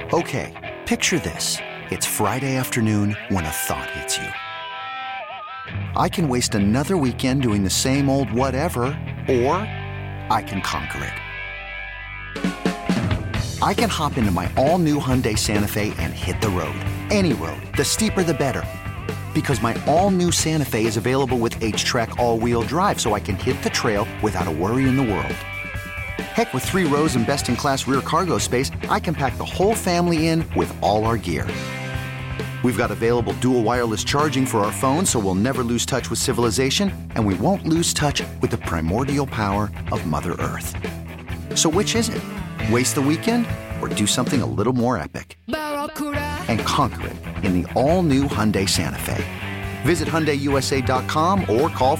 Okay, picture this. It's Friday afternoon when a thought hits you. I can waste another weekend doing the same old whatever, or I can conquer it. I can hop into my all-new Hyundai Santa Fe and hit the road. Any road. The steeper, the better. Because my all-new Santa Fe is available with H-Track all-wheel drive, so I can hit the trail without a worry in the world. Heck, with 3 rows and best-in-class rear cargo space, I can pack the whole family in with all our gear. We've got available dual wireless charging for our phones, so we'll never lose touch with civilization, and we won't lose touch with the primordial power of Mother Earth. So which is it? Waste the weekend or do something a little more epic? And conquer it in the all-new Hyundai Santa Fe. Visit HyundaiUSA.com or call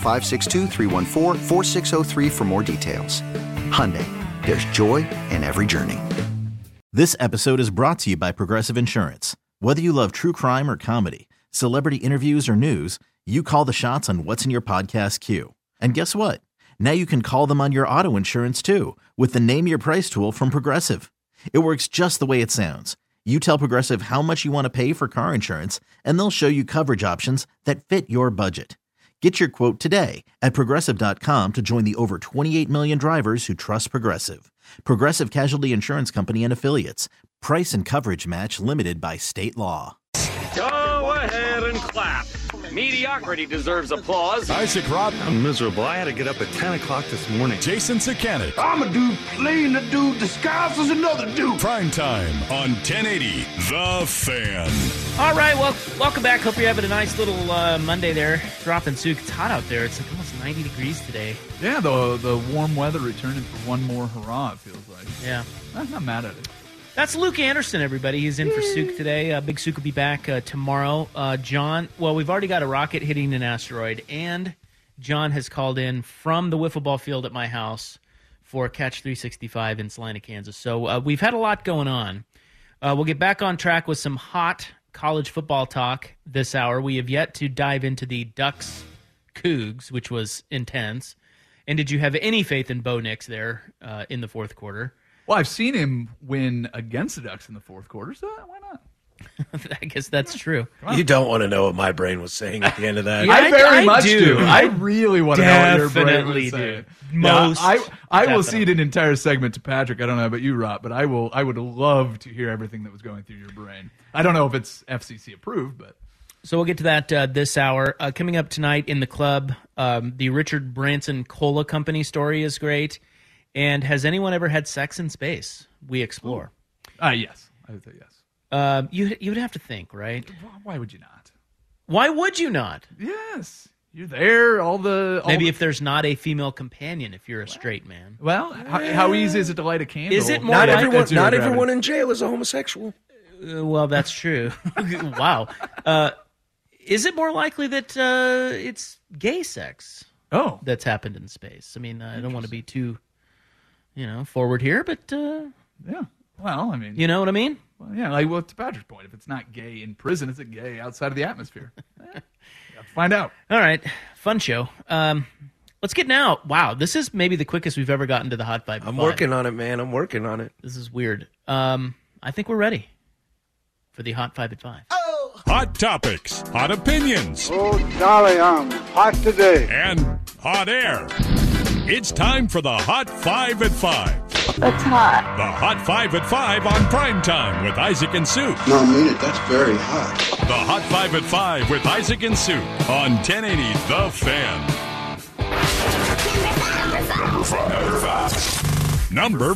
562-314-4603 for more details. Hyundai, there's joy in every journey. This episode is brought to you by Progressive Insurance. Whether you love true crime or comedy, celebrity interviews or news, you call the shots on what's in your podcast queue. And guess what? Now you can call them on your auto insurance too with the Name Your Price tool from Progressive. It works just the way it sounds. You tell Progressive how much you want to pay for car insurance, and they'll show you coverage options that fit your budget. Get your quote today at Progressive.com to join the over 28 million drivers who trust Progressive. Progressive Casualty Insurance Company and Affiliates. Price and coverage match limited by state law. Go ahead and clap. Mediocrity deserves applause. Isaac Robb. I'm miserable. I had to get up at 10 o'clock this morning. Jason Sakanik. I'm a dude playing a dude disguised as another dude. Prime time on 1080 The Fan. All right, well, welcome back. Hope you're having a nice little Monday there. Dropping Souk. It's hot out there. It's like almost 90 degrees today. Yeah, the warm weather returning for one more hurrah, it feels like. Yeah. I'm not mad at it. That's Luke Anderson, everybody. He's in for Souk today. Big Souk will be back tomorrow. John, well, we've already got a rocket hitting an asteroid, and John has called in from the wiffle ball field at my house for Catch 365 in Salina, Kansas. So we've had a lot going on. We'll get back on track with some hot college football talk this hour. We have yet to dive into the Ducks Cougs, which was intense. And did you have any faith in Bo Nix there in the fourth quarter? Well, I've seen him win against the Ducks in the fourth quarter, so why not? I guess that's true. You don't want to know what my brain was saying at the end of that. Yeah, I very much do. I really want to know what your brain Definitely was saying. do. Most. I will definitely. cede an entire segment to Patrick. I don't know about you, Rob, but I would love to hear everything that was going through your brain. I don't know if it's FCC approved, but... So we'll get to that this hour. Coming up tonight in the club, the Richard Branson Cola Company story is great. And has anyone ever had sex in space? We explore. Yes. I would say yes. You would have to think, right? Why would you not? Why would you not? Yes. You're there, Maybe if there's not a female companion, if you're a straight man. Well, how easy is it to light a candle? Is it more Not like everyone in jail is a homosexual. Well, that's true. Wow. Is it more likely that it's gay sex that's happened in space? I mean, I don't want to be too, forward here, but... yeah. Well, I mean... You know what I mean? Well, yeah, like to Patrick's point, if it's not gay in prison, is it gay outside of the atmosphere? Find out. All right. Fun show. Let's get now. Wow, this is maybe the quickest we've ever gotten to the Hot 5 at 5. I'm working on it, man. I'm working on it. This is weird. I think we're ready for the Hot 5 at 5. Hot topics, hot opinions. Oh, golly, I'm hot today. And hot air. It's time for the Hot 5 at 5. That's hot. The Hot 5 at 5 on Prime Time with Isaac and Sue. No, I mean it. That's very hot. The Hot 5 at 5 with Isaac and Sue on 1080 The Fan. Number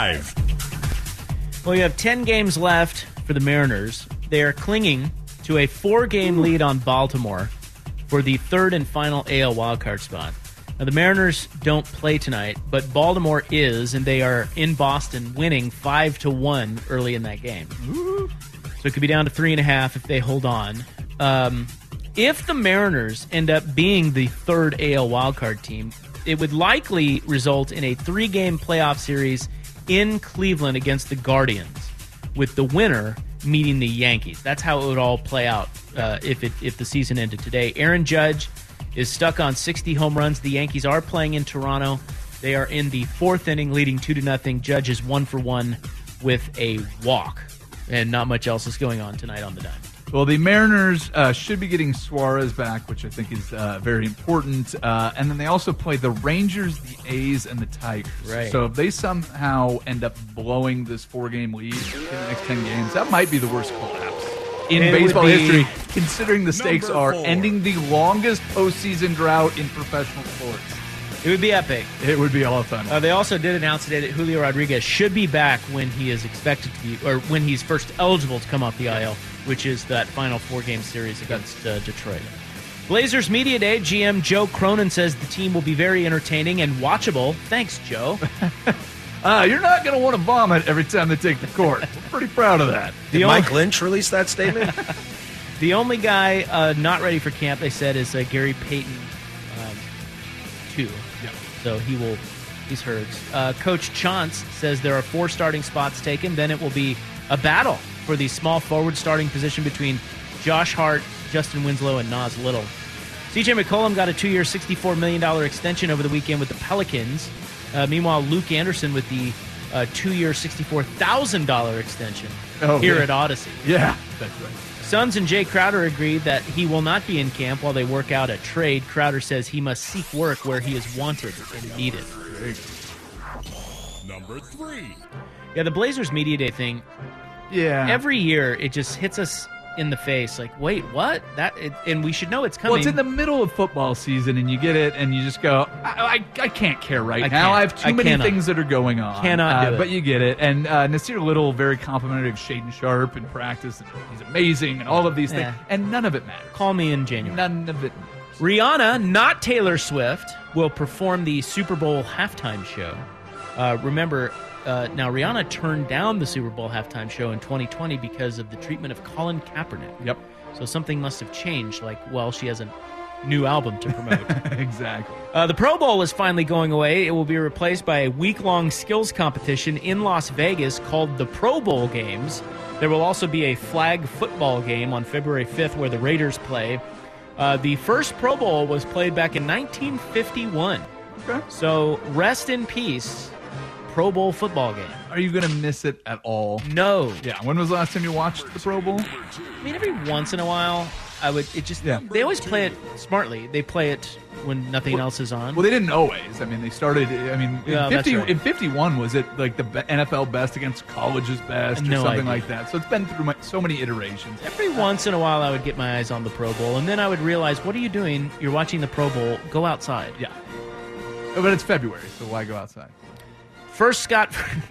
5. Well, you have 10 games left for the Mariners. They are clinging to a 4-game lead on Baltimore for the third and final AL wildcard spot. Now, the Mariners don't play tonight, but Baltimore is, and they are in Boston winning 5-1 early in that game. So it could be down to 3.5 if they hold on. If the Mariners end up being the third AL wildcard team, it would likely result in a 3-game playoff series in Cleveland against the Guardians, with the winner meeting the Yankees. That's how it would all play out if the season ended today. Aaron Judge is stuck on 60 home runs. The Yankees are playing in Toronto. They are in the 4th inning, leading 2-0. Judge is 1 for 1 with a walk. And not much else is going on tonight on the diamond. Well, the Mariners should be getting Suarez back, which I think is very important. And then they also play the Rangers, the A's, and the Tigers. Right. So if they somehow end up blowing this 4-game lead in the next 10 games, that might be the worst collapse in baseball history, considering the stakes are ending the longest postseason drought in professional sports. It would be epic. It would be all fun. They also did announce today that Julio Rodriguez should be back when he is expected to be, or when he's first eligible to come off the IL, which is that final 4-game series against Detroit. Blazers Media Day, GM Joe Cronin says the team will be very entertaining and watchable. Thanks, Joe. You're not going to want to vomit every time they take the court. We're pretty proud of that. Did Mike Lynch release that statement? The only guy not ready for camp, they said, is Gary Payton, 2. Yep. So he's hurt. Coach Chance says there are 4 starting spots taken. Then it will be a battle for the small forward starting position between Josh Hart, Justin Winslow, and Nas Little. CJ McCollum got a 2-year, $64 million extension over the weekend with the Pelicans. Meanwhile, Luke Anderson with the 2-year, $64,000 extension here at Odyssey. Yeah, that's right. Suns and Jay Crowder agreed that he will not be in camp while they work out a trade. Crowder says he must seek work where he is wanted and needed. Number 3. Yeah, the Blazers Media Day thing. Yeah. Every year, it just hits us in the face. Like, wait, what? And we should know it's coming. Well, it's in the middle of football season, and you get it, and you just go, I can't care right now. I have too many things that are going on. Cannot do it. But you get it. And Nasir Little, very complimentary of Shaden Sharp in practice. And he's amazing, and all of these things. And none of it matters. Call me in January. None of it matters. Rihanna, not Taylor Swift, will perform the Super Bowl halftime show. Remember, now Rihanna turned down the Super Bowl halftime show in 2020 because of the treatment of Colin Kaepernick. Yep. So something must have changed, she has a new album to promote. Exactly. The Pro Bowl is finally going away. It will be replaced by a week-long skills competition in Las Vegas called the Pro Bowl Games. There will also be a flag football game on February 5th where the Raiders play. The first Pro Bowl was played back in 1951. Okay. So rest in peace, Pro Bowl football game. Are you going to miss it at all? No. Yeah. When was the last time you watched the Pro Bowl? I mean, every once in a while, I would. It just. Yeah. They always play it smartly. They play it when nothing else is on. Well, they didn't always. I mean, they started. I mean, in 51, was it like the NFL best against college's best or something like that? So it's been through so many iterations. Every once in a while, I would get my eyes on the Pro Bowl, and then I would realize, what are you doing? You're watching the Pro Bowl. Go outside. Yeah. But it's February, so why go outside? First, Scott,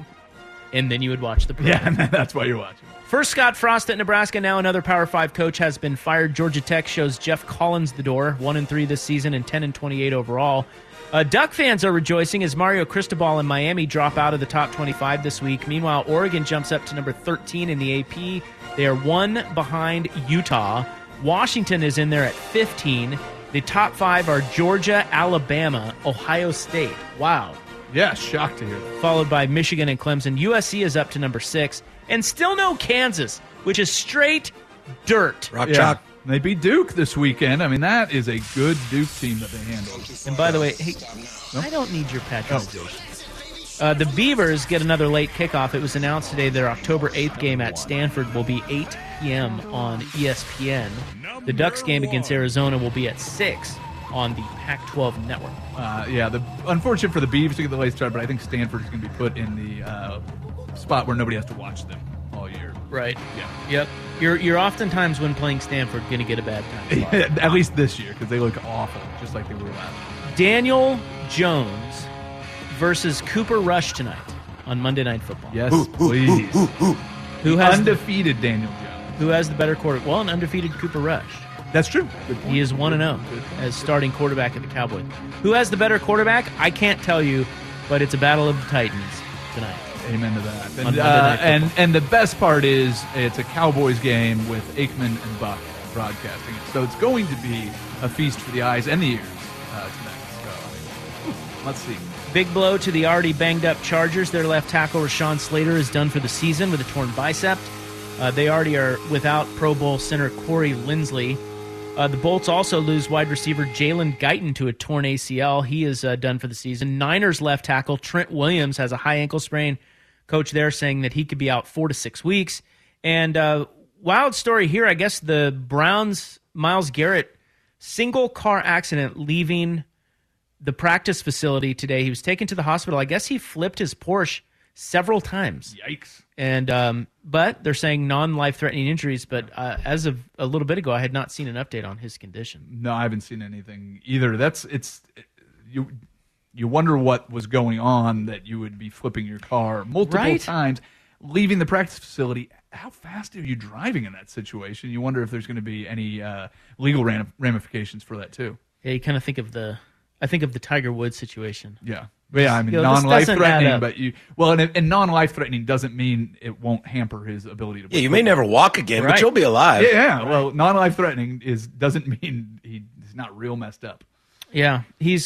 and then you would watch the Pro Bowl. Yeah, and that's why you're watching. First, Scott Frost at Nebraska. Now another Power 5 coach has been fired. Georgia Tech shows Jeff Collins the door. 1-3 this season and 10-28 overall. Duck fans are rejoicing as Mario Cristobal and Miami drop out of the top 25 this week. Meanwhile, Oregon jumps up to number 13 in the AP. They are 1 behind Utah. Washington is in there at 15. The top 5 are Georgia, Alabama, Ohio State. Wow. Yeah, shocked to hear that. Followed by Michigan and Clemson. USC is up to number 6. And still no Kansas, which is straight dirt. Rock chalk. They beat Duke this weekend. I mean, that is a good Duke team that they handled. And by the way, hey, I don't need your patronization. The Beavers get another late kickoff. It was announced today their October 8th game at Stanford will be 8 p.m. on ESPN. The Ducks game against Arizona will be at 6 on the Pac-12 network. Unfortunate for the Beavs to get the late start, but I think Stanford is going to be put in the spot where nobody has to watch them all year. Right. Yeah. Yep. You're oftentimes when playing Stanford going to get a bad time. At least this year, because they look awful, just like they were last year. Daniel Jones versus Cooper Rush tonight on Monday Night Football. Yes, please. Who has undefeated Daniel Jones? Who has the better quarterback? Well, an undefeated Cooper Rush. That's true. He is 1-0 as starting quarterback at the Cowboys. Who has the better quarterback? I can't tell you, but it's a battle of the Titans tonight. Amen to that. And the best part is it's a Cowboys game with Aikman and Buck broadcasting it. So it's going to be a feast for the eyes and the ears tonight. So let's see. Big blow to the already banged-up Chargers. Their left tackle, Rashawn Slater, is done for the season with a torn bicep. They already are without Pro Bowl center Corey Linsley. The Bolts also lose wide receiver Jalen Guyton to a torn ACL. He is done for the season. Niners left tackle Trent Williams has a high ankle sprain. Coach there saying that he could be out 4 to 6 weeks. And wild story here, I guess the Browns' Myles Garrett, single car accident leaving the practice facility today. He was taken to the hospital. I guess he flipped his Porsche several times. Yikes. And but they're saying non-life-threatening injuries. But as of a little bit ago, I had not seen an update on his condition. No, I haven't seen anything either. You wonder what was going on that you would be flipping your car multiple times, leaving the practice facility. How fast are you driving in that situation? You wonder if there's going to be any legal ramifications for that too. Yeah, you kind of think of the Tiger Woods situation. Yeah. Yeah, I mean, non-life-threatening, but and non-life-threatening doesn't mean it won't hamper his ability to play. Yeah, you may never walk again, but you'll be alive. Yeah, well, non-life-threatening doesn't mean he's not real messed up. Yeah, he's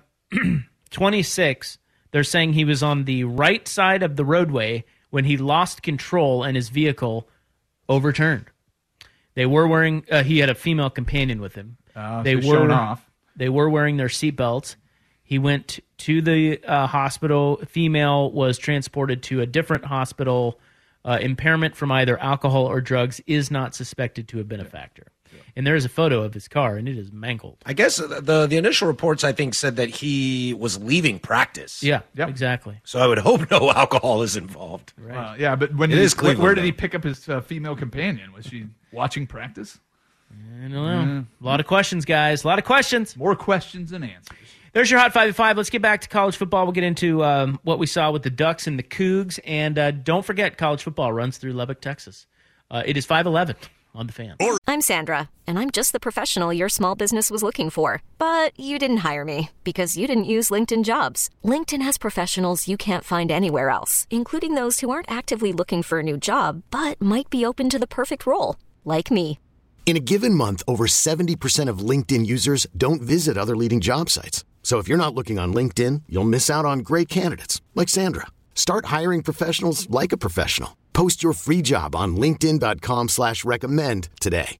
26. They're saying he was on the right side of the roadway when he lost control and his vehicle overturned. They were wearing. He had a female companion with him. They were showing off. They were wearing their seatbelts. He went to the hospital. Female was transported to a different hospital. Impairment from either alcohol or drugs is not suspected to have been a factor. Yeah. And there is a photo of his car, and it is mangled. I guess the initial reports, I think, said that he was leaving practice. Yeah, exactly. So I would hope no alcohol is involved. Right. Yeah, but where did he pick up his female companion? Was she watching practice? I don't know. A lot of questions, guys. A lot of questions. More questions than answers. There's your Hot 5 at 5. Let's get back to college football. We'll get into what we saw with the Ducks and the Cougs. And don't forget, college football runs through Lubbock, Texas. It is 5:11 on the Fan. I'm Sandra, and I'm just the professional your small business was looking for. But you didn't hire me because you didn't use LinkedIn Jobs. LinkedIn has professionals you can't find anywhere else, including those who aren't actively looking for a new job, but might be open to the perfect role, like me. In a given month, over 70% of LinkedIn users don't visit other leading job sites. So if you're not looking on LinkedIn, you'll miss out on great candidates like Sandra. Start hiring professionals like a professional. Post your free job on linkedin.com/recommend today.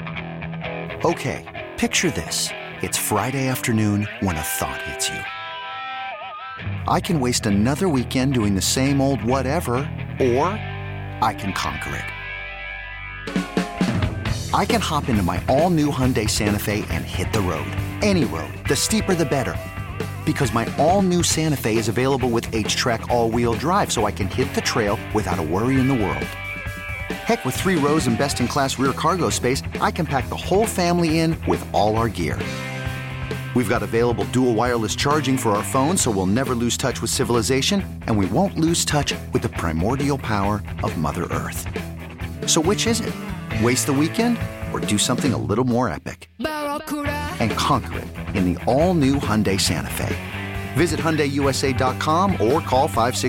Okay, picture this. It's Friday afternoon when a thought hits you. I can waste another weekend doing the same old whatever, or I can conquer it. I can hop into my all-new Hyundai Santa Fe and hit the road. Any road. The steeper, the better. Because my all-new Santa Fe is available with H-Track all-wheel drive, so I can hit the trail without a worry in the world. Heck, with 3 rows and best-in-class rear cargo space, I can pack the whole family in with all our gear. We've got available dual wireless charging for our phones, so we'll never lose touch with civilization, and we won't lose touch with the primordial power of Mother Earth. So which is it? Waste the weekend or do something a little more epic? And conquer it in the all-new Hyundai Santa Fe. Visit HyundaiUSA.com or call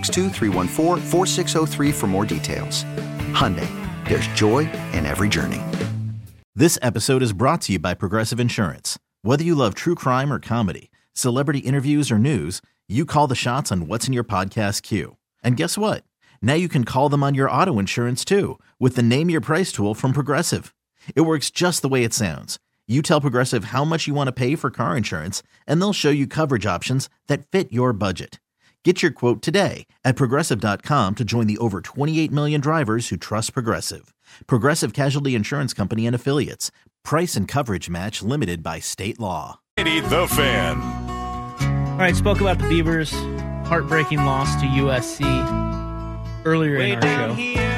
562-314-4603 for more details. Hyundai, there's joy in every journey. This episode is brought to you by Progressive Insurance. Whether you love true crime or comedy, celebrity interviews or news, you call the shots on what's in your podcast queue. And guess what? Now you can call them on your auto insurance too with the Name Your Price tool from Progressive. It works just the way it sounds. You tell Progressive how much you want to pay for car insurance, and they'll show you coverage options that fit your budget. Get your quote today at Progressive.com to join the over 28 million drivers who trust Progressive. Progressive Casualty Insurance Company and Affiliates. Price and coverage match limited by state law. The Fan. All right, spoke about the Beavers' heartbreaking loss to USC earlier in our show.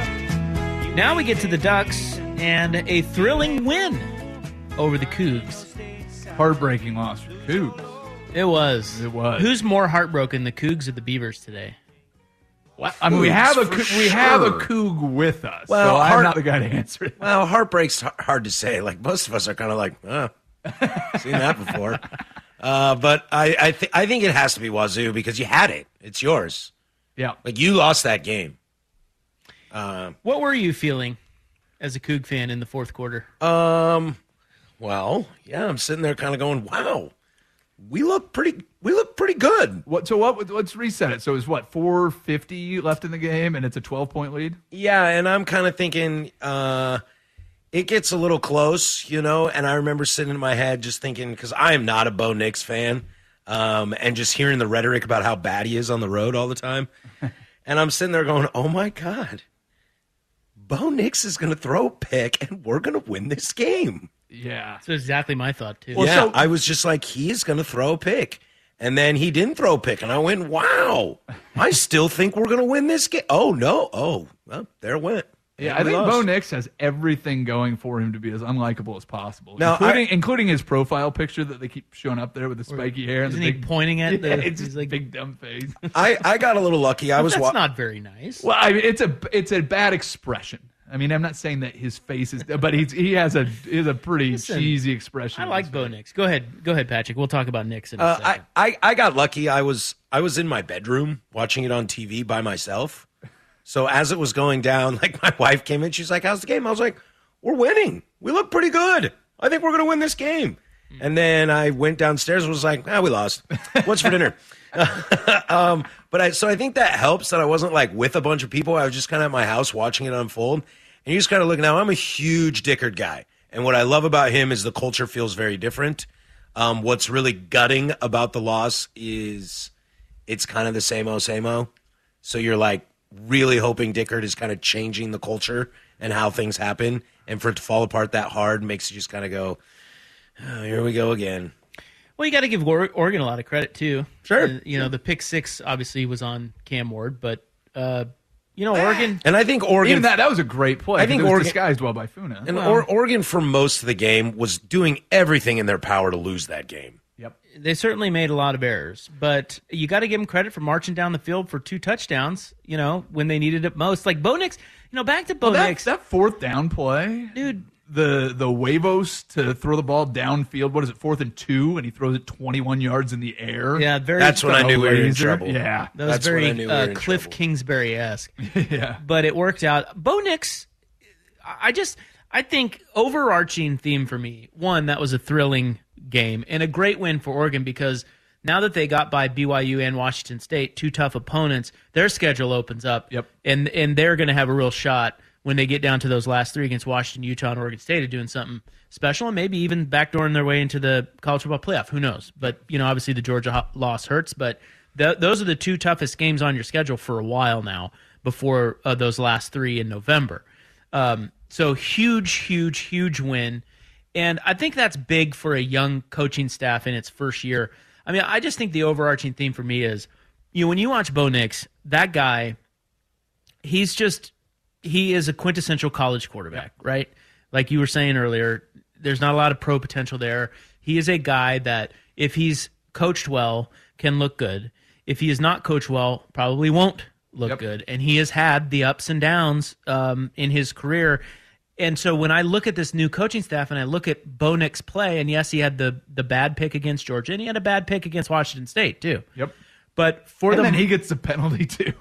Now we get to the Ducks and a thrilling win over the Cougs. Heartbreaking loss for Cougs. It was. Who's more heartbroken, the Cougs or the Beavers today? What? I mean, we have a Coug with us. Well, so I'm not the guy to answer it. Well, heartbreak's hard to say. Like most of us are kind of like, seen that before. But I think it has to be Wazoo because you had it. It's yours. Yeah, like you lost that game. What were you feeling as a Coug fan in the fourth quarter? Well, yeah, I'm sitting there kind of going, wow. We look pretty good. Let's reset it. So it's 4:50 left in the game, and it's a 12-point lead? Yeah, and I'm kind of thinking it gets a little close, and I remember sitting in my head just thinking, because I am not a Bo Nix fan, and just hearing the rhetoric about how bad he is on the road all the time. And I'm sitting there going, oh, my God. Bo Nix is going to throw a pick, and we're going to win this game. Yeah. That's exactly my thought, too. Well, I was just like, he's going to throw a pick. And then he didn't throw a pick, and I went, wow, I still think we're going to win this game. Oh, no. Oh, well, there it went. Yeah, I think Bo Nix has everything going for him to be as unlikable as possible, now, including his profile picture that they keep showing up there with the spiky hair and Isn't the he pointing at it's he's like big dumb face. I got a little lucky. That's not very nice. Well, I mean, it's a bad expression. I mean, I'm not saying that his face is, but he has a pretty cheesy expression. I like Bo Nix. Go ahead, Patrick. We'll talk about Nix in a second. I got lucky. I was in my bedroom watching it on TV by myself. So as it was going down, like my wife came in, she's like, "How's the game?" I was like, "We're winning. We look pretty good. I think we're going to win this game." And then I went downstairs and was like, we lost. What's for dinner? So I think that helps that I wasn't like with a bunch of people. I was just kind of at my house watching it unfold. And you just kind of look now, I'm a huge Dickert guy. And what I love about him is the culture feels very different. What's really gutting about the loss is it's kind of the same-o. So you're like really hoping Dickert is kind of changing the culture and how things happen. And for it to fall apart that hard makes you just kind of go, oh, here we go again. Well, you got to give Oregon a lot of credit, too. Sure. The pick six obviously was on Cam Ward, but, Oregon. And I think Oregon. Even that was a great play. I think it was Oregon disguised well by Funa. And Oregon, for most of the game, was doing everything in their power to lose that game. Yep. They certainly made a lot of errors, but you got to give them credit for marching down the field for 2 touchdowns, when they needed it most. Like Bo Nix, back to Bo Nix. That fourth down play, dude. The huevos to throw the ball downfield. What is it, 4th and 2, and he throws it 21 yards in the air. Yeah, that's when I knew we were in trouble. Yeah, that was very Cliff Kingsbury-esque. Yeah, but it worked out. Bo Nix, I think overarching theme for me, one, that was a thrilling game and a great win for Oregon because now that they got by BYU and Washington State, 2 tough opponents, their schedule opens up. Yep, and they're going to have a real shot when they get down to those last 3 against Washington, Utah, and Oregon State of doing something special and maybe even backdooring their way into the college football playoff. Who knows? But, obviously the Georgia loss hurts, but those are the 2 toughest games on your schedule for a while now before those last 3 in November. So huge win. And I think that's big for a young coaching staff in its first year. I mean, I just think the overarching theme for me is, when you watch Bo Nix, that guy, he is a quintessential college quarterback, right? Like you were saying earlier, there's not a lot of pro potential there. He is a guy that, if he's coached well, can look good. If he is not coached well, probably won't look good. And he has had the ups and downs in his career. And so when I look at this new coaching staff and I look at Bo Nix play, and yes, he had the bad pick against Georgia, and he had a bad pick against Washington State too. Yep. But then he gets the penalty too.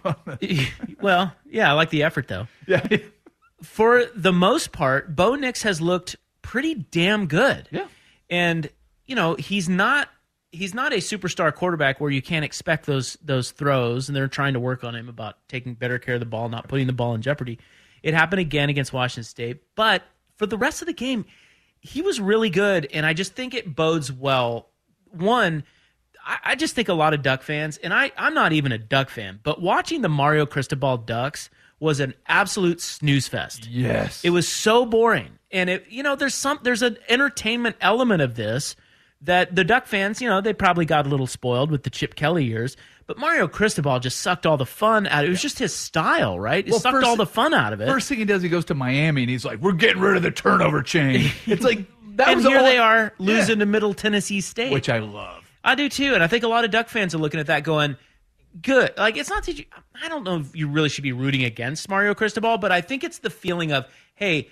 Well, yeah, I like the effort though. Yeah. For the most part, Bo Nix has looked pretty damn good. Yeah. And he's not a superstar quarterback where you can't expect those throws, and they're trying to work on him about taking better care of the ball, not putting the ball in jeopardy. It happened again against Washington State, but for the rest of the game, he was really good, and I just think it bodes well. One, I just think a lot of Duck fans, and I'm not even a Duck fan, but watching the Mario Cristobal Ducks was an absolute snooze fest. Yes. It was so boring. And there's an entertainment element of this that the Duck fans, they probably got a little spoiled with the Chip Kelly years, but Mario Cristobal just sucked all the fun out of it. It was just his style, right? It sucked all the fun out of it. First thing he does, he goes to Miami, and he's like, we're getting rid of the turnover chain. It's like, they are losing to Middle Tennessee State. Which I love. I do too, and I think a lot of Duck fans are looking at that going, good. Like, it's not that I don't know if you really should be rooting against Mario Cristobal, but I think it's the feeling of, hey,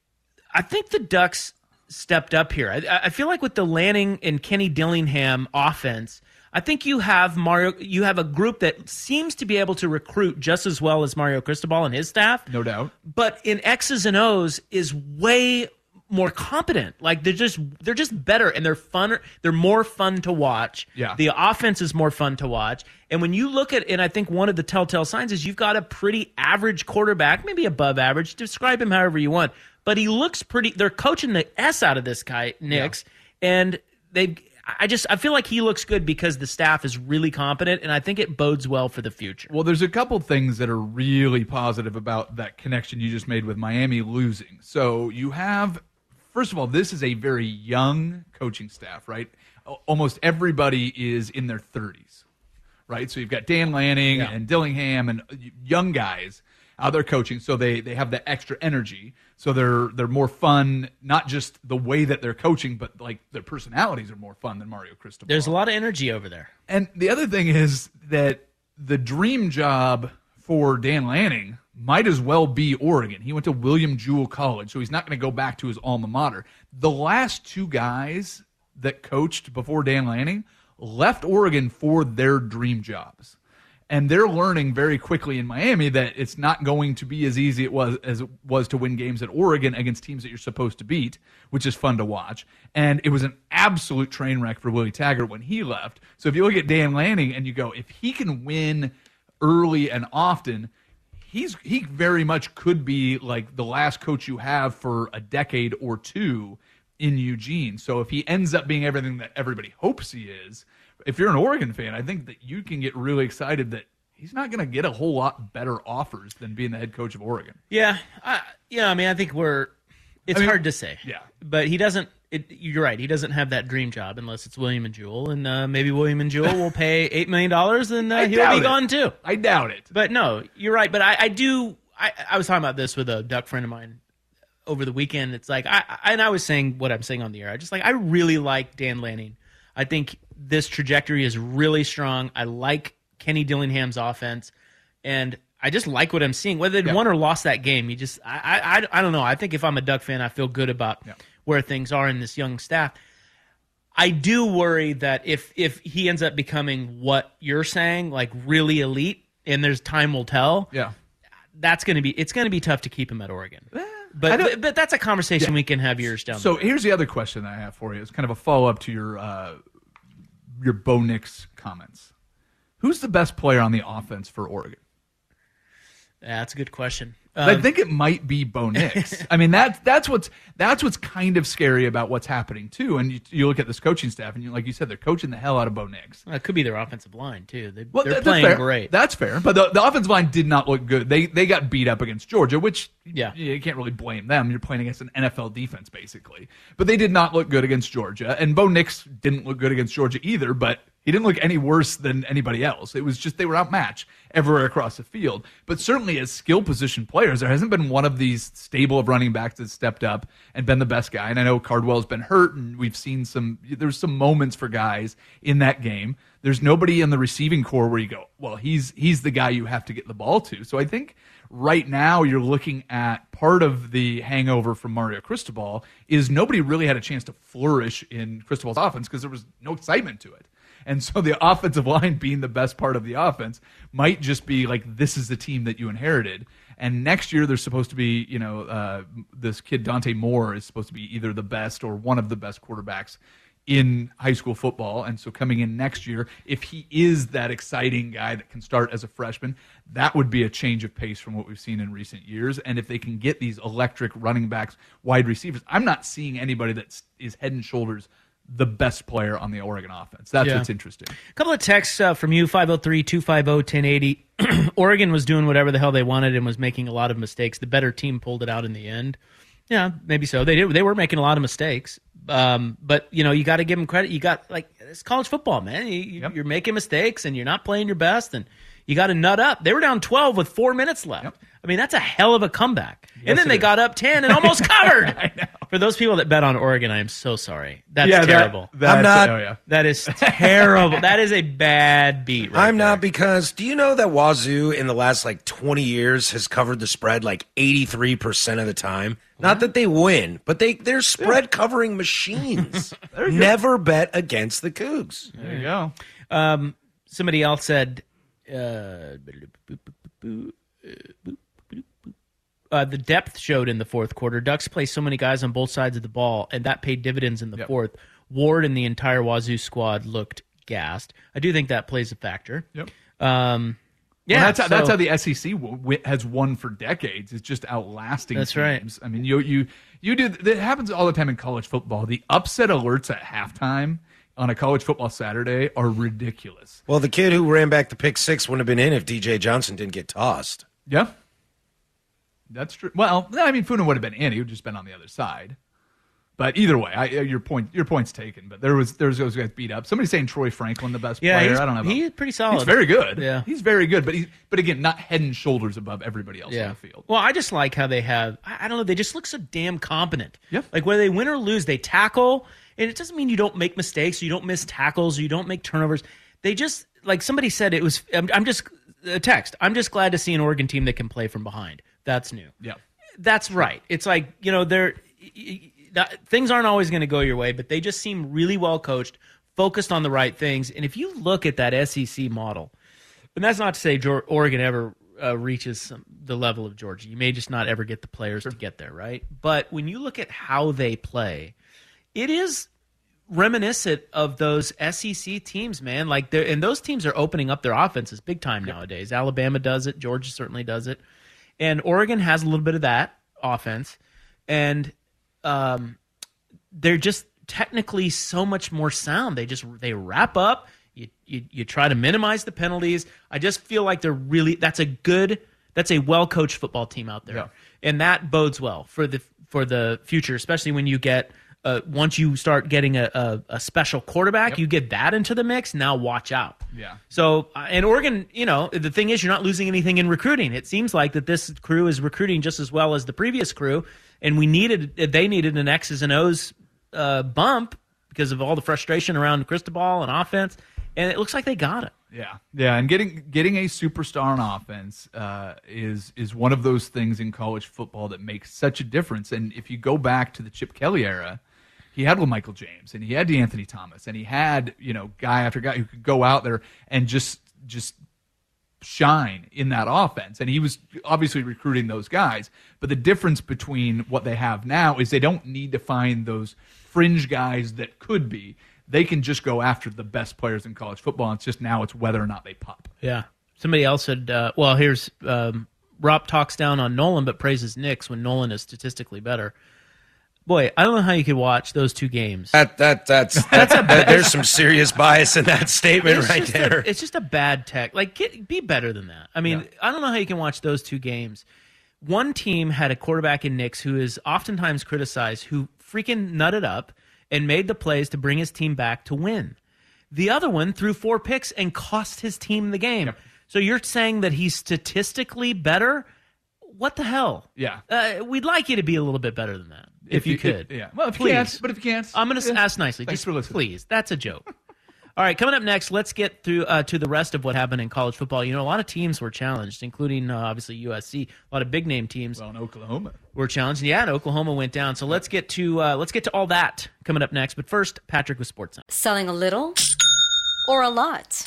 I think the Ducks stepped up here. I feel like with the Lanning and Kenny Dillingham offense, I think you have a group that seems to be able to recruit just as well as Mario Cristobal and his staff. No doubt. But in X's and O's is way more competent. Like they're just better, and they're funner. They're more fun to watch. Yeah. The offense is more fun to watch. And when you look at, and I think one of the telltale signs is you've got a pretty average quarterback, maybe above average. Describe him however you want, but he looks pretty. They're coaching the S out of this guy, Nix, and I feel like he looks good because the staff is really competent, and I think it bodes well for the future. Well, there's a couple things that are really positive about that connection you just made with Miami losing. So you have, first of all, this is a very young coaching staff, right? Almost everybody is in their 30s, right? So you've got Dan Lanning and Dillingham and young guys out there coaching, so they have the extra energy. So they're more fun, not just the way that they're coaching, but like their personalities are more fun than Mario Cristobal. There's a lot of energy over there. And the other thing is that the dream job for Dan Lanning might as well be Oregon. He went to William Jewell College, so he's not going to go back to his alma mater. The last two guys that coached before Dan Lanning left Oregon for their dream jobs. And they're learning very quickly in Miami that it's not going to be as easy as it was to win games at Oregon against teams that you're supposed to beat, which is fun to watch. And it was an absolute train wreck for Willie Taggart when he left. So if you look at Dan Lanning and you go, if he can win early and often, he very much could be like the last coach you have for a decade or two in Eugene. So if he ends up being everything that everybody hopes he is, if you're an Oregon fan, I think that you can get really excited that he's not going to get a whole lot better offers than being the head coach of Oregon. Yeah. I mean, I think it's hard to say. Yeah. But he doesn't, you're right, he doesn't have that dream job unless it's William and Jewell, and maybe William and Jewell will pay $8 million and he'll be gone too. I doubt it. But no, you're right. But I was talking about this with a Duck friend of mine over the weekend. It's like, I was saying what I'm saying on the air. I really like Dan Lanning. I think this trajectory is really strong. I like Kenny Dillingham's offense, and I just like what I'm seeing. Whether they won or lost that game, I don't know. I think if I'm a Duck fan, I feel good about where things are in this young staff. I do worry that if he ends up becoming what you're saying, like really elite, and there's time will tell. Yeah, it's going to be tough to keep him at Oregon. But that's a conversation we can have years down. So here's the other question that I have for you. It's kind of a follow-up to your Bo Nix comments. Who's the best player on the offense for Oregon? Yeah, that's a good question. I think it might be Bo Nix. I mean, that's what's kind of scary about what's happening too. And you look at this coaching staff, and like you said, they're coaching the hell out of Bo Nix. It could be their offensive line too. They're playing great. That's fair, but the offensive line did not look good. They got beat up against Georgia, which you can't really blame them. You're playing against an NFL defense basically, but they did not look good against Georgia. And Bo Nix didn't look good against Georgia either, but he didn't look any worse than anybody else. It was just they were outmatched everywhere across the field. But certainly as skill position players, there hasn't been one of these stable of running backs that stepped up and been the best guy. And I know Cardwell's been hurt, and we've seen there's some moments for guys in that game. There's nobody in the receiving core where you go, well, he's the guy you have to get the ball to. So I think right now you're looking at part of the hangover from Mario Cristobal is nobody really had a chance to flourish in Cristobal's offense because there was no excitement to it. And so the offensive line being the best part of the offense might just be like, this is the team that you inherited. And next year there's supposed to be, this kid Dante Moore is supposed to be either the best or one of the best quarterbacks in high school football. And so coming in next year, if he is that exciting guy that can start as a freshman, that would be a change of pace from what we've seen in recent years. And if they can get these electric running backs, wide receivers, I'm not seeing anybody that is head and shoulders the best player on the Oregon offense. That's what's interesting. A couple of texts from you, 503-250-1080. Oregon was doing whatever the hell they wanted and was making a lot of mistakes. The better team pulled it out in the end. Yeah, maybe so. They did. They were making a lot of mistakes. But, you got to give them credit. You got, it's college football, man. You're making mistakes, and you're not playing your best, and you got to nut up. They were down 12 with 4 minutes left. Yep. I mean, that's a hell of a comeback. Yes, and then they got up 10 and almost covered. I know. For those people that bet on Oregon, I am so sorry. That's terrible. I'm not. That is terrible. That is a bad beat. I'm not, because do you know that Wazoo in the last 20 years has covered the spread 83% of the time? Not that they win, but they're spread covering machines. Never bet against the Cougs. There you go. Somebody else said, the depth showed in the fourth quarter. Ducks play so many guys on both sides of the ball, and that paid dividends in the fourth. Ward and the entire Wazoo squad looked gassed. I do think that plays a factor. Yep. That's how the SEC has won for decades. It's just outlasting teams. Right. I mean, you do. That happens all the time in college football. The upset alerts at halftime on a college football Saturday are ridiculous. Well, the kid who ran back the pick six wouldn't have been in if DJ Johnson didn't get tossed. Yeah. That's true. Well, I mean, Funa would have been in. He would have just been on the other side. But either way, your point's taken. But there was those guys beat up. Somebody's saying Troy Franklin, the best player. I don't know. He's pretty solid. He's very good. Yeah, he's very good. But again, not head and shoulders above everybody else on the field. Well, I just like how they have. I don't know. They just look so damn competent. Yeah. Like whether they win or lose, they tackle, and it doesn't mean you don't make mistakes, or you don't miss tackles, or you don't make turnovers. They just, like somebody said, it was. I'm just a text. I'm just glad to see an Oregon team that can play from behind. That's new. Yeah. That's right. It's like, things aren't always going to go your way, but they just seem really well coached, focused on the right things. And if you look at that SEC model, and that's not to say Oregon ever reaches the level of Georgia. You may just not ever get the players to get there, right? But when you look at how they play, it is reminiscent of those SEC teams, man. Like, and those teams are opening up their offenses big time nowadays. Alabama does it. Georgia certainly does it. And Oregon has a little bit of that offense. And they're just technically so much more sound. They wrap up. You try to minimize the penalties. I just feel like that's a well-coached football team out there. Yeah. And that bodes well for the future, especially when you get once you start getting a special quarterback, you get that into the mix. Now watch out. Yeah. So, and Oregon, the thing is, you're not losing anything in recruiting. It seems like that this crew is recruiting just as well as the previous crew, and they needed an X's and O's bump because of all the frustration around Cristobal and offense, and it looks like they got it. Yeah, and getting a superstar on offense is one of those things in college football that makes such a difference. And if you go back to the Chip Kelly era, he had Michael James, and he had DeAnthony Thomas, and he had guy after guy who could go out there and just shine in that offense. And he was obviously recruiting those guys. But the difference between what they have now is they don't need to find those fringe guys that could be. They can just go after the best players in college football. It's just now it's whether or not they pop. Yeah. Somebody else said, here's Rob talks down on Nolan but praises Nix when Nolan is statistically better. Boy, I don't know how you could watch those two games. There's some serious bias in that statement there. It's just a bad tech. Like, be better than that. I mean, I don't know how you can watch those two games. One team had a quarterback in Nix who is oftentimes criticized, who freaking nutted up and made the plays to bring his team back to win. The other one threw 4 picks and cost his team the game. Yep. So you're saying that he's statistically better? What the hell? Yeah. We'd like you to be a little bit better than that, if you could. Yeah. Well, if please. you can't. But if you can't. I'm going to ask nicely. Thanks for listening. Please. That's a joke. All right, coming up next, let's get through to the rest of what happened in college football. A lot of teams were challenged, including obviously USC. A lot of big name teams. Well, in Oklahoma were challenged. Yeah, and Oklahoma went down. So let's get to all that coming up next. But first, Patrick with Sports. Selling a little or a lot?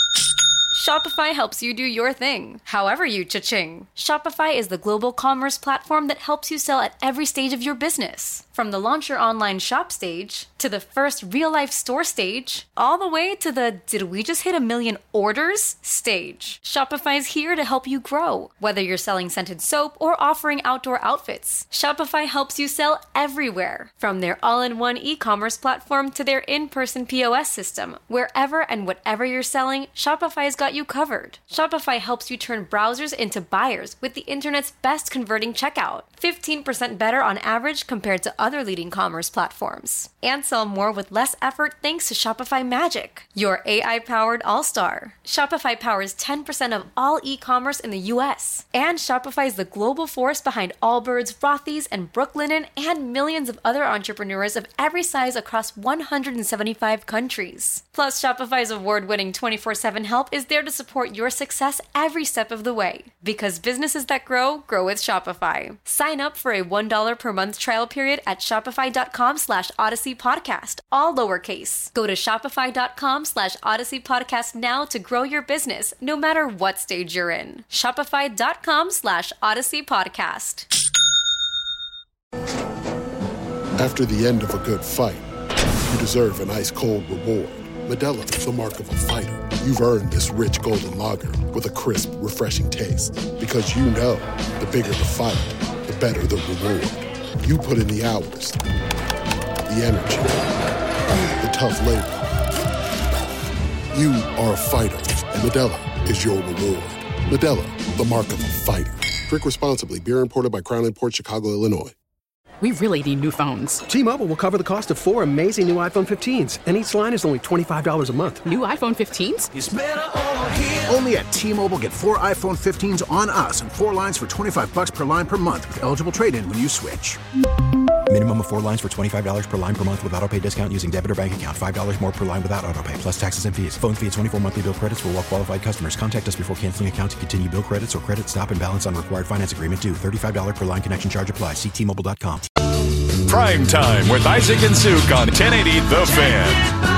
Shopify helps you do your thing, however you cha-ching. Shopify is the global commerce platform that helps you sell at every stage of your business. From the launch your online shop stage, to the first real-life store stage, all the way to the did we just hit 1 million orders stage. Shopify's here to help you grow. Whether you're selling scented soap or offering outdoor outfits, Shopify helps you sell everywhere. From their all-in-one e-commerce platform to their in-person POS system, wherever and whatever you're selling, Shopify's got you covered. Shopify helps you turn browsers into buyers with the internet's best converting checkout. 15% better on average compared to other leading commerce platforms. And sell more with less effort thanks to Shopify Magic, your AI-powered all-star. Shopify powers 10% of all e-commerce in the U.S. And Shopify is the global force behind Allbirds, Rothy's, and Brooklinen, and millions of other entrepreneurs of every size across 175 countries. Plus, Shopify's award-winning 24/7 help is there to support your success every step of the way. Because businesses that grow with Shopify. Sign up for a $1 per month trial period at shopify.com/Odyssey Podcast, all lowercase. Go to shopify.com/Odyssey Podcast now to grow your business, no matter what stage you're in. Shopify.com/Odyssey Podcast. After the end of a good fight, you deserve an ice-cold reward. Modelo is the mark of a fighter. You've earned this rich golden lager with a crisp, refreshing taste. Because you know, the bigger the fight, the better the reward. You put in the hours, the energy, the tough labor. You are a fighter, and Modelo is your reward. Modelo, the mark of a fighter. Drink responsibly. Beer imported by Crown Imports, Chicago, Illinois. We really need new phones. T-Mobile will cover the cost of 4 amazing new iPhone 15s, and each line is only $25 a month. New iPhone 15s? It's better over here. Only at T-Mobile, get 4 iPhone 15s on us and 4 lines for $25 per line per month with eligible trade-in when you switch. Minimum of 4 lines for $25 per line per month with autopay discount using debit or bank account. $5 more per line without autopay, plus taxes and fees. Phone fee at 24 monthly bill credits for well-qualified customers. Contact us before canceling account to continue bill credits or credit stop and balance on required finance agreement due. $35 per line connection charge applies. See T-Mobile.com. Prime Time with Isaac and Suk on 1080 The Fan.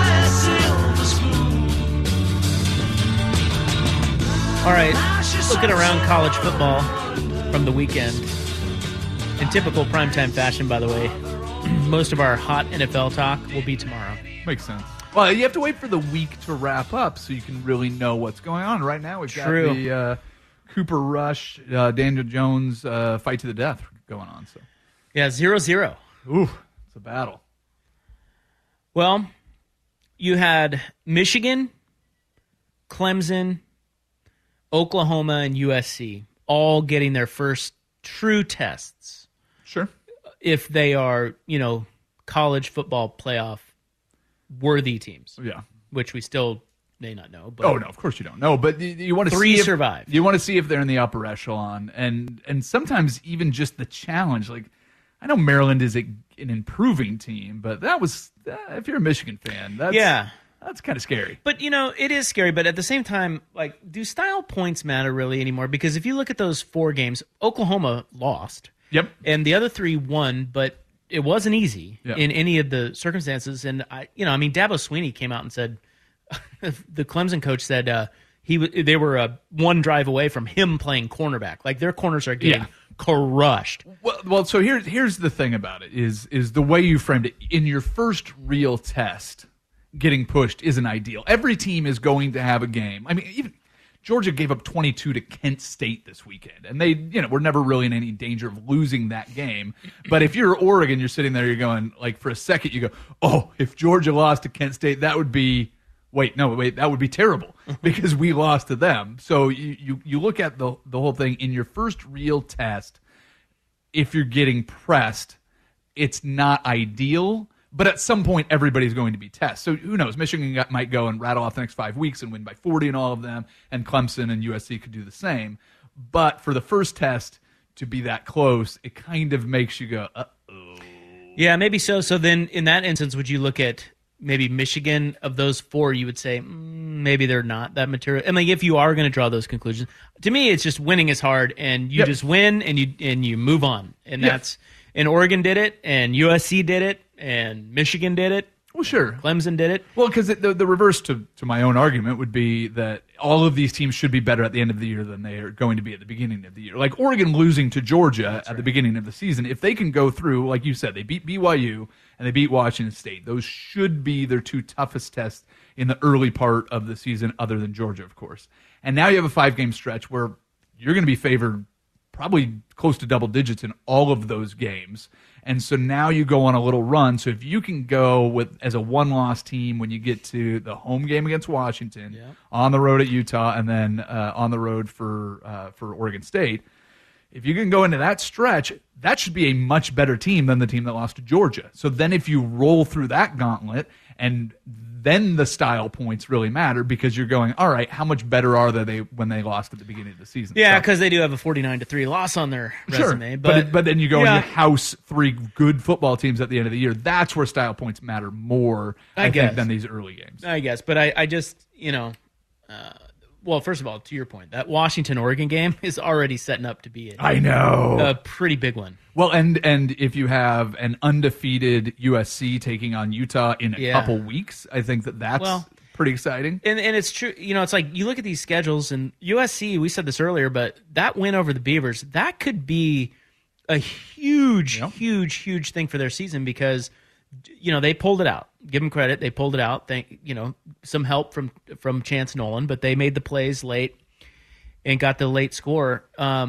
All right, looking around college football from the weekend. In typical primetime fashion, by the way, most of our hot NFL talk will be tomorrow. Makes sense. Well, you have to wait for the week to wrap up so you can really know what's going on. Right now, we've got the Cooper Rush, Daniel Jones fight to the death going on. So, yeah, 0-0. Ooh, it's a battle. Well, you had Michigan, Clemson, Oklahoma, and USC all getting their first true tests. Sure. If they are, college football playoff worthy teams. Yeah. Which we still may not know. But no, of course you don't know. But you want to see if survive. You want to see if they're in the upper echelon, and sometimes even just the challenge. Like, I know Maryland is an improving team, but that was if you're a Michigan fan, that's kind of scary. But it is scary. But at the same time, like, do style points matter really anymore? Because if you look at those 4 games, Oklahoma lost. Yep. And the other 3 won, but it wasn't easy in any of the circumstances. And Dabo Swinney came out and said, the Clemson coach said they were 1 drive away from him playing cornerback. Like, their corners are getting crushed. Well, so here's the thing about it is the way you framed it. In your first real test, getting pushed isn't ideal. Every team is going to have a game. I mean, even Georgia gave up 22 to Kent State this weekend, and they, were never really in any danger of losing that game. But if you're Oregon, you're sitting there, you're going, like, for a second, you go, oh, if Georgia lost to Kent State, that would be that would be terrible because we lost to them. So you look at the whole thing in your first real test. If you're getting pressed, it's not ideal. But at some point, everybody's going to be tested. So who knows? Michigan might go and rattle off the next 5 weeks and win by 40 in all of them, and Clemson and USC could do the same. But for the first test to be that close, it kind of makes you go, uh-oh. Yeah, maybe so. So then in that instance, would you look at maybe Michigan? Of those 4, you would say maybe they're not that material. I mean, if you are going to draw those conclusions, to me, it's just winning is hard, and you just win and you move on, and that's. And Oregon did it, and USC did it, and Michigan did it. Well, sure. Clemson did it. Well, because the reverse to my own argument would be that all of these teams should be better at the end of the year than they are going to be at the beginning of the year. Like Oregon losing to Georgia at the beginning of the season, if they can go through, like you said, they beat BYU and they beat Washington State. Those should be their 2 toughest tests in the early part of the season, other than Georgia, of course. And now you have a 5-game stretch where you're going to be favored probably close to double digits in all of those games. And so now you go on a little run. So if you can go as a 1-loss team when you get to the home game against Washington, on the road at Utah, and then on the road for Oregon State, if you can go into that stretch, that should be a much better team than the team that lost to Georgia. So then if you roll through that gauntlet, and then the style points really matter because you're going, all right, how much better are they when they lost at the beginning of the season? Yeah, because they do have a 49-3 loss on their resume. But then you go and you house 3 good football teams at the end of the year. That's where style points matter more, I think, than these early games. I guess. But I just, well, first of all, to your point, that Washington-Oregon game is already setting up to be a pretty big one. Well, and if you have an undefeated USC taking on Utah in a couple weeks, I think that's pretty exciting. And it's true. It's like you look at these schedules, and USC, we said this earlier, but that win over the Beavers, that could be a huge thing for their season because, they pulled it out. Give them credit. They pulled it out. Some help from Chance Nolan, but they made the plays late and got the late score.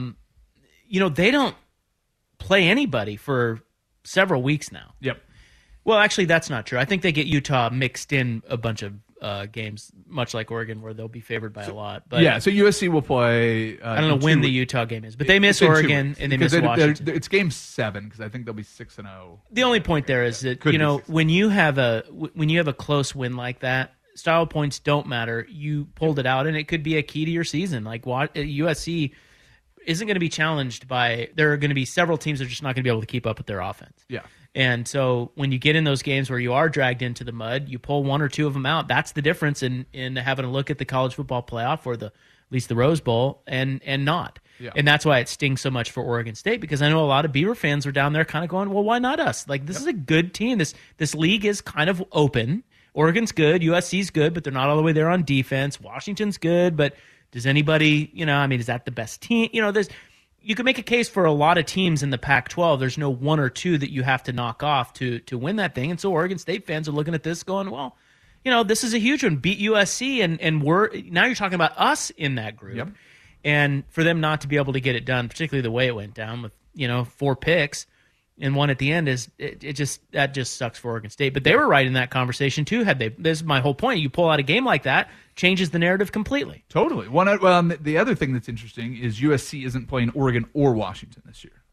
They don't play anybody for several weeks now. Yep. Well, actually, that's not true. I think they get Utah mixed in a bunch of games, much like Oregon, where they'll be favored by a lot. But yeah, so USC will play. I don't know when the Utah game is, but they miss Oregon and they miss Washington. It's game 7 because I think they'll be 6-0. The only point there is that when you have a close win like that, style points don't matter. You pulled it out, and it could be a key to your season. Like USC isn't going to be challenged by. There are going to be several teams that are just not going to be able to keep up with their offense. Yeah. And so when you get in those games where you are dragged into the mud, you pull one or two of them out. That's the difference in having a look at the college football playoff or at least the Rose Bowl and not. Yeah. And that's why it stings so much for Oregon State, because I know a lot of Beaver fans are down there kind of going, well, why not us? Like, this is a good team. This league is kind of open. Oregon's good. USC's good, but they're not all the way there on defense. Washington's good, but does anybody, is that the best team? You can make a case for a lot of teams in the Pac-12. There's no one or two that you have to knock off to win that thing. And so Oregon State fans are looking at this going, well, this is a huge one. Beat USC, and now you're talking about us in that group. Yep. And for them not to be able to get it done, particularly the way it went down with 4 picks and one at the end, that just sucks for Oregon State. But they were right in that conversation too. This is my whole point. You pull out a game like that, changes the narrative completely. Totally. The other thing that's interesting is USC isn't playing Oregon or Washington this year.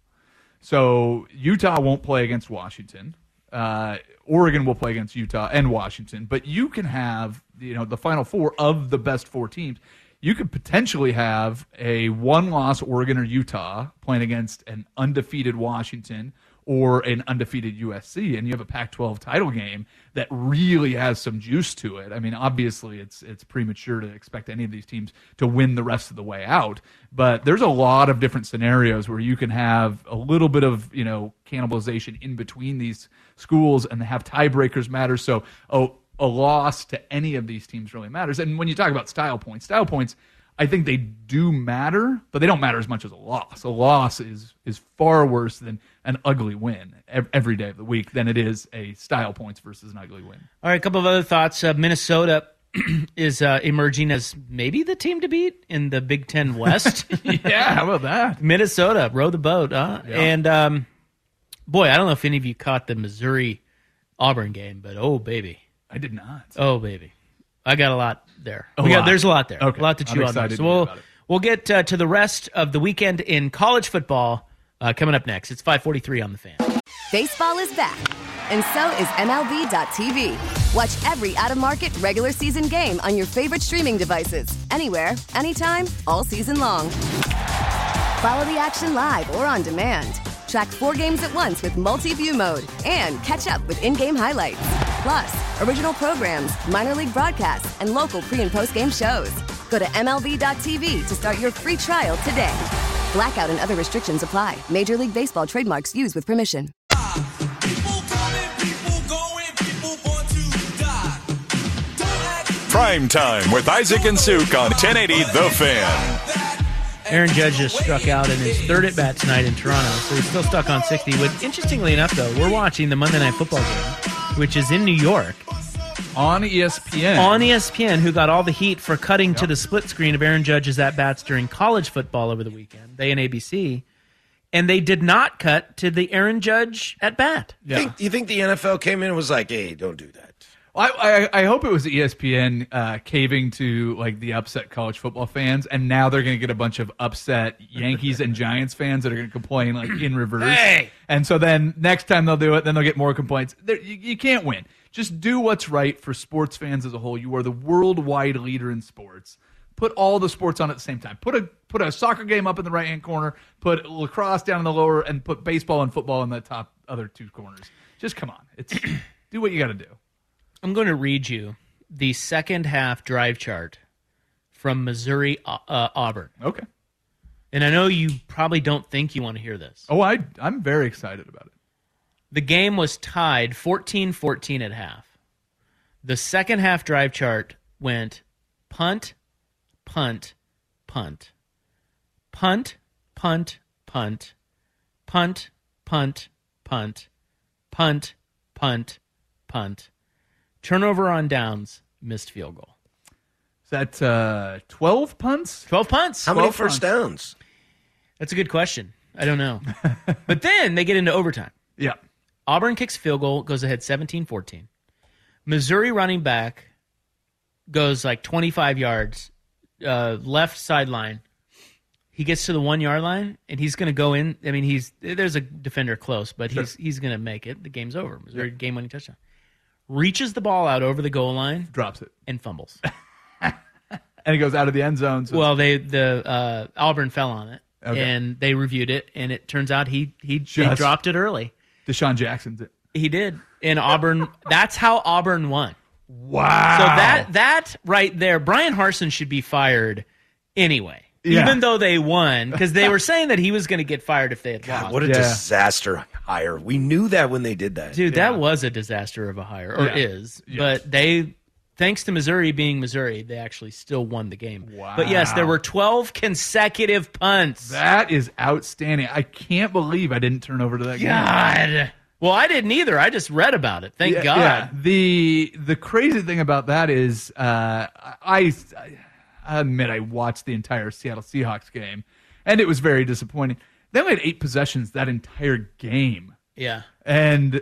So Utah won't play against Washington. Oregon will play against Utah and Washington. But you can have the Final Four of the best 4 teams. You could potentially have a 1-loss Oregon or Utah playing against an undefeated Washington or an undefeated USC, and you have a Pac-12 title game that really has some juice to it. I mean, obviously, it's premature to expect any of these teams to win the rest of the way out, but there's a lot of different scenarios where you can have a little bit of cannibalization in between these schools and have tiebreakers matter. So, a loss to any of these teams really matters. And when you talk about style points, I think they do matter, but they don't matter as much as a loss. A loss is far worse than an ugly win every day of the week than it is a style points versus an ugly win. All right, a couple of other thoughts. Minnesota is emerging as maybe the team to beat in the Big Ten West. Yeah, how about that? Minnesota, row the boat. Huh? Yeah. And, boy, I don't know if any of you caught the Missouri-Auburn game, but oh, baby. I did not. Oh, baby. I got a lot there. There's a lot there. Okay. A lot to chew on there. So we'll get to the rest of the weekend in college football coming up next. It's 5:43 on The Fan. Baseball is back, and so is MLB.tv. Watch every out-of-market regular season game on your favorite streaming devices, anywhere, anytime, all season long. Follow the action live or on demand. Track 4 games at once with multi-view mode and catch up with in-game highlights. Plus, original programs, minor league broadcasts, and local pre- and post-game shows. Go to MLB.tv to start your free trial today. Blackout and other restrictions apply. Major League Baseball trademarks used with permission. Prime Time with Isaac and Suk on 1080 The Fan. Aaron Judge just struck out in his 3rd at-bat tonight in Toronto, so he's still stuck on 60. Interestingly enough, though, we're watching the Monday Night Football game, which is in New York. On ESPN. On ESPN, who got all the heat for cutting to the split screen of Aaron Judge's at-bats during college football over the weekend. They and ABC. And they did not cut to the Aaron Judge at-bat. Yeah. You think the NFL came in and was like, hey, don't do that? I hope it was ESPN caving to the upset college football fans, and now they're going to get a bunch of upset Yankees and Giants fans that are going to complain in reverse. Hey! And so then next time they'll do it, then they'll get more complaints. You can't win. Just do what's right for sports fans as a whole. You are the worldwide leader in sports. Put all the sports on at the same time. Put a soccer game up in the right-hand corner, put lacrosse down in the lower, and put baseball and football in the top other 2 corners. Just come on. Do what you got to do. I'm going to read you the second half drive chart from Missouri Auburn. Okay. And I know you probably don't think you want to hear this. Oh, I'm very excited about it. The game was tied 14-14 at half. The second half drive chart went punt, punt, punt. Punt, punt, punt. Punt, punt, punt. Punt, punt, punt. Turnover on downs, missed field goal. Is that 12 punts? 12 punts. How many first downs? That's a good question. I don't know. But then they get into overtime. Yeah. Auburn kicks field goal, goes ahead 17-14. Missouri running back goes like 25 yards, left sideline. He gets to the 1 yard line, and he's going to go in. I mean, there's a defender close, but he's going to make it. The game's over. Missouri game-winning touchdown. Reaches the ball out over the goal line, drops it, and fumbles. And it goes out of the end zone. So well, Auburn fell on it, and they reviewed it, and it turns out he dropped it early. Deshaun Jackson did. He did. And Auburn, that's how Auburn won. Wow. So that right there, Brian Harsin should be fired anyway. Yeah. Even though they won, because they were saying that he was going to get fired if they had lost. What a disaster hire. We knew that when they did that. Dude, that was a disaster of a hire, or is. Yeah. But they, thanks to Missouri being Missouri, they actually still won the game. Wow. But yes, there were 12 punts. That is outstanding. I can't believe I didn't turn over to that game. God. Well, I didn't either. I just read about it. Thank God. Yeah. The crazy thing about that is I admit I watched the entire Seattle Seahawks game, and it was very disappointing. They only had 8 possessions that entire game. Yeah. And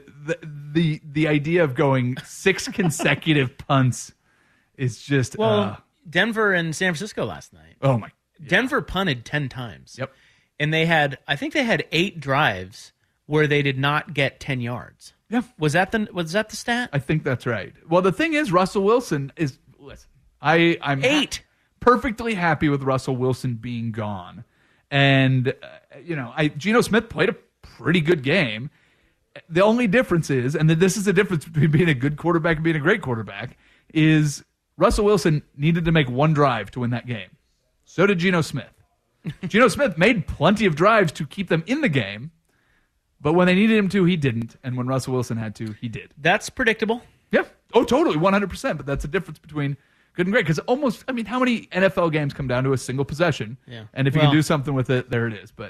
the idea of going 6 consecutive punts is just... Well, Denver and San Francisco last night. Oh, my... Yeah. Denver punted 10 times. Yep. And I think they had 8 drives where they did not get 10 yards. Yeah. Was that the stat? I think that's right. Well, the thing is, Russell Wilson is... Listen, I'm 8. Perfectly happy with Russell Wilson being gone. And, Geno Smith played a pretty good game. The only difference is, and this is the difference between being a good quarterback and being a great quarterback, is Russell Wilson needed to make 1 drive to win that game. So did Geno Smith. Geno Smith made plenty of drives to keep them in the game, but when they needed him to, he didn't. And when Russell Wilson had to, he did. That's predictable. Yeah. Oh, totally. 100%. But that's the difference between good and great. Because how many NFL games come down to a single possession? Yeah. And if you can do something with it, there it is. But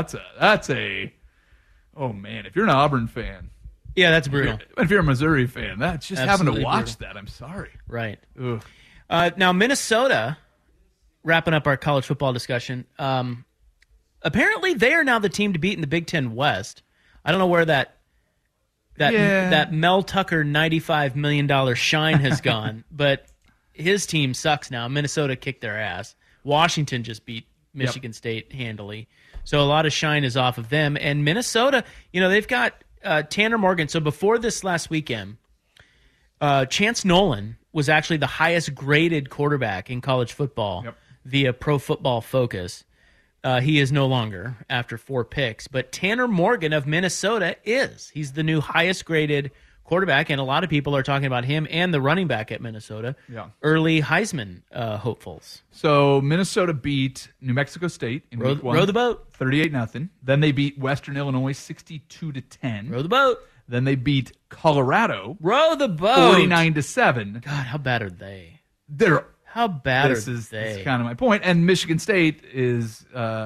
oh man, if you're an Auburn fan. Yeah, that's brutal. If you're a Missouri fan, that's just Absolutely having to watch brutal. that. I'm sorry. Right. Ugh. Now, Minnesota, wrapping up our college football discussion, apparently they are now the team to beat in the Big Ten West. I don't know where that Mel Tucker $95 million shine has gone, but his team sucks now. Minnesota kicked their ass. Washington just beat Michigan State handily. So a lot of shine is off of them. And Minnesota, they've got Tanner Morgan. So before this last weekend, Chance Nolan was actually the highest graded quarterback in college football via Pro Football Focus. He is no longer after 4 picks. But Tanner Morgan of Minnesota is. He's the new highest graded quarterback, and a lot of people are talking about him and the running back at Minnesota. Yeah. Early Heisman hopefuls. So Minnesota beat New Mexico State in week 1. Row the boat. 38-0. Then they beat Western Illinois 62-10. Row the boat. Then they beat Colorado. Row the boat. 49-7. God, how bad are they? How bad this are is, they? This is kind of my point. And Michigan State is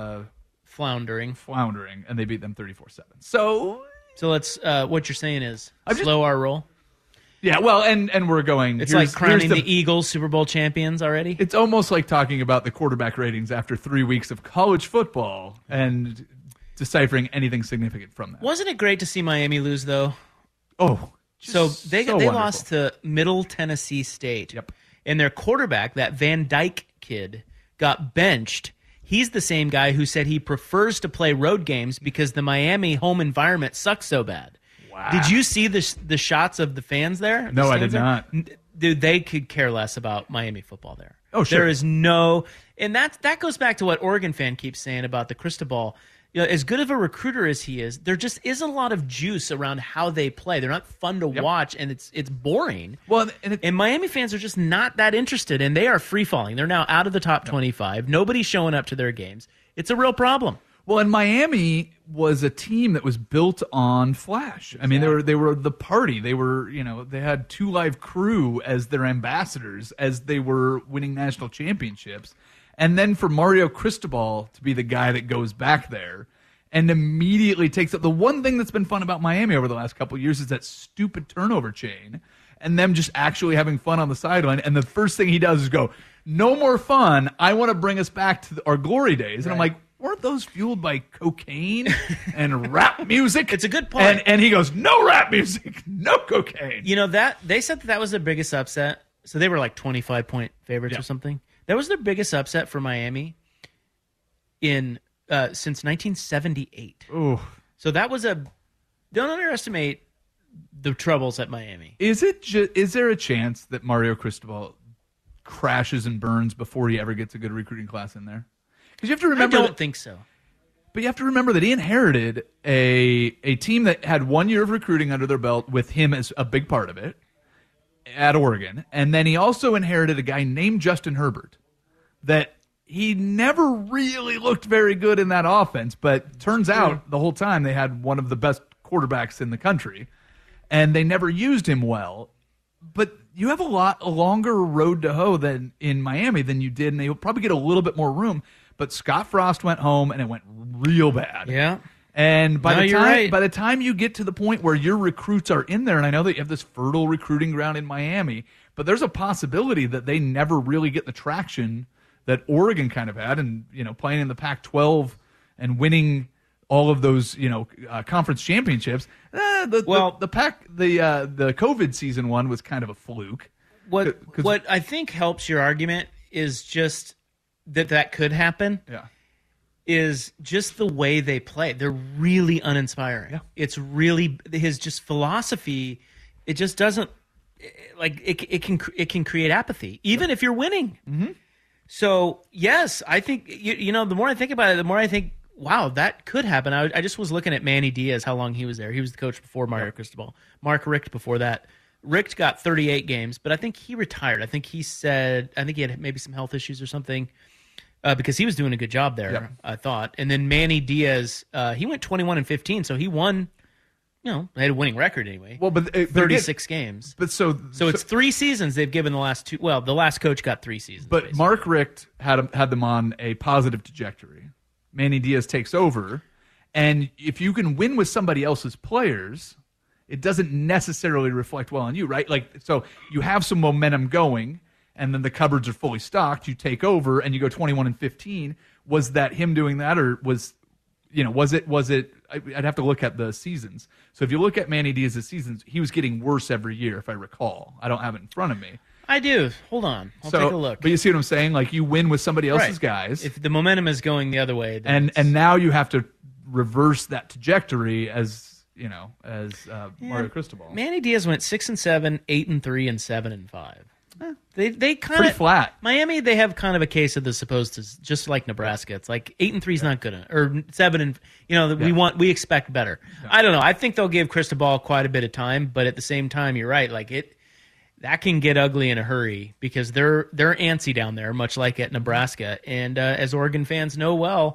floundering, and they beat them 34-7. So let's. What you're saying is slow our roll. Yeah, well, and we're going. It's like crowning the Eagles Super Bowl champions already. It's almost like talking about the quarterback ratings after 3 weeks of college football and deciphering anything significant from that. Wasn't it great to see Miami lose though? Oh, so they lost to Middle Tennessee State. Yep. And their quarterback, that Van Dyke kid, got benched. He's the same guy who said he prefers to play road games because the Miami home environment sucks so bad. Wow. Did you see the shots of the fans there? No, I did not. Dude, they could care less about Miami football there. Oh, sure. There is no... And that goes back to what Oregon fan keeps saying about the Cristobal. As good of a recruiter as he is, there just isn't a lot of juice around how they play. They're not fun to watch, and it's boring. Well, and Miami fans are just not that interested, and they are free-falling. They're now out of the top 25. Nobody's showing up to their games. It's a real problem. Well, and Miami was a team that was built on flash. I mean, they were the party. They were, they had 2 Live Crew as their ambassadors as they were winning national championships. And then for Mario Cristobal to be the guy that goes back there and immediately takes up. The one thing that's been fun about Miami over the last couple of years is that stupid turnover chain and them just actually having fun on the sideline. And the first thing he does is go, no more fun. I want to bring us back to our glory days. And I'm like, weren't those fueled by cocaine and rap music? It's a good point. And he goes, no rap music, no cocaine. That they said that was the biggest upset So they were like 25-point favorites or something. That was their biggest upset for Miami in since 1978. Ooh. So that was don't underestimate the troubles at Miami. Is there a chance that Mario Cristobal crashes and burns before he ever gets a good recruiting class in there? Because you have to remember. I don't think so. But you have to remember that he inherited a team that had 1 year of recruiting under their belt with him as a big part of it at Oregon. And then he also inherited a guy named Justin Herbert that he never really looked very good in that offense. But turns out the whole time they had one of the best quarterbacks in the country. And they never used him well. But you have a longer road to hoe than in Miami than you did, and they'll probably get a little bit more room. But Scott Frost went home, and it went real bad. Yeah. And by the time you get to the point where your recruits are in there, and I know that you have this fertile recruiting ground in Miami, but there's a possibility that they never really get the traction that Oregon kind of had, and playing in the Pac-12 and winning all of those, conference championships. The COVID season one was kind of a fluke. What I think helps your argument is just that could happen. Yeah, is just the way they play. They're really uninspiring. Yeah. It's really his just philosophy. It just doesn't it can create apathy even if you're winning. Mm-hmm. So yes, I think the more I think about it, the more I think, wow, that could happen. I just was looking at Manny Diaz, how long he was there. He was the coach before Mario Cristobal. Mark Richt before that. Richt got 38 games, but I think he retired. I think he had maybe some health issues or something because he was doing a good job there, I thought. And then Manny Diaz, he went 21-15, so he won, they had a winning record anyway. Well, but 36 games. But so it's 3 seasons they've given the last 2. Well, the last coach got 3 seasons. But basically. Mark Richt had them on a positive trajectory. Manny Diaz takes over, and if you can win with somebody else's players, it doesn't necessarily reflect well on you, right? So you have some momentum going, and then the cupboards are fully stocked. You take over, and you go 21-15. Was that him doing that, or was it? I'd have to look at the seasons. So if you look at Manny Diaz's seasons, he was getting worse every year, if I recall. I don't have it in front of me. I do. Hold on. I'll take a look. But you see what I'm saying? You win with somebody else's guys. If the momentum is going the other way. And now you have to reverse that trajectory as Mario Cristobal. Manny Diaz went 6-7, 8-3, and 7-5. They kind of pretty flat. Miami, they have kind of a case of the supposed to, just like Nebraska. It's like 8-3 is not good enough, or 7 we expect better. Yeah. I don't know. I think they'll give Cristobal quite a bit of time, but at the same time, you're right. That can get ugly in a hurry because they're antsy down there, much like at Nebraska. And as Oregon fans know well,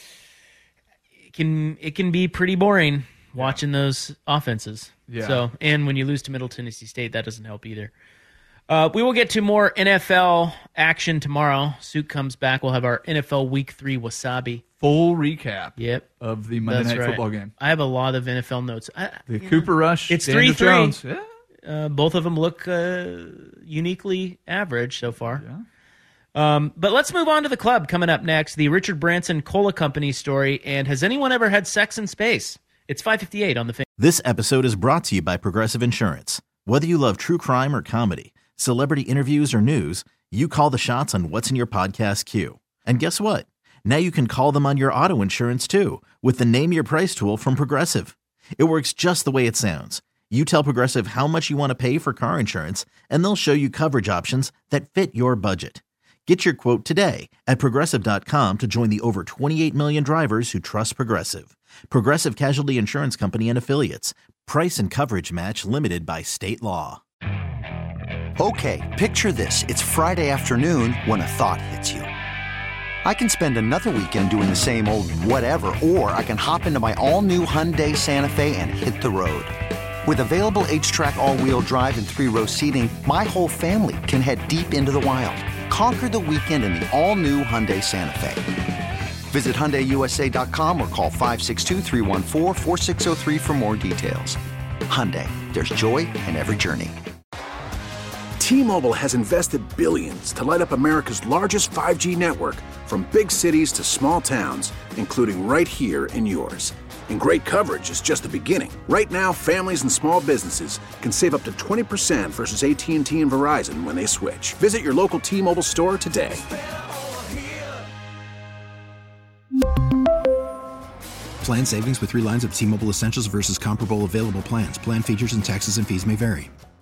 it can be pretty boring watching those offenses. Yeah. So, and when you lose to Middle Tennessee State, that doesn't help either. We will get to more NFL action tomorrow. Suk comes back. We'll have our NFL Week 3 Wasabi. Full recap of the Monday Night Football game. I have a lot of NFL notes. Cooper Rush. It's Daniel 3-3. Jones. Yeah. Both of them look uniquely average so far. Yeah. But let's move on to the club coming up next. The Richard Branson Cola Company story. And has anyone ever had sex in space? It's 5:58 on the Fan. This episode is brought to you by Progressive Insurance. Whether you love true crime or comedy, celebrity interviews or news, you call the shots on what's in your podcast queue. And guess what? Now you can call them on your auto insurance too with the Name Your Price tool from Progressive. It works just the way it sounds. You tell Progressive how much you want to pay for car insurance, and they'll show you coverage options that fit your budget. Get your quote today at Progressive.com to join the over 28 million drivers who trust Progressive. Progressive Casualty Insurance Company and Affiliates. Price and coverage match limited by state law. Okay, picture this. It's Friday afternoon when a thought hits you. I can spend another weekend doing the same old whatever, or I can hop into my all-new Hyundai Santa Fe and hit the road. With available H-Track all-wheel drive and 3-row seating, my whole family can head deep into the wild. Conquer the weekend in the all-new Hyundai Santa Fe. Visit HyundaiUSA.com or call 562-314-4603 for more details. Hyundai, there's joy in every journey. T-Mobile has invested billions to light up America's largest 5G network, from big cities to small towns, including right here in yours. And great coverage is just the beginning. Right now, families and small businesses can save up to 20% versus AT&T and Verizon when they switch. Visit your local T-Mobile store today. Plan savings with 3 lines of T-Mobile Essentials versus comparable available plans. Plan features and taxes and fees may vary.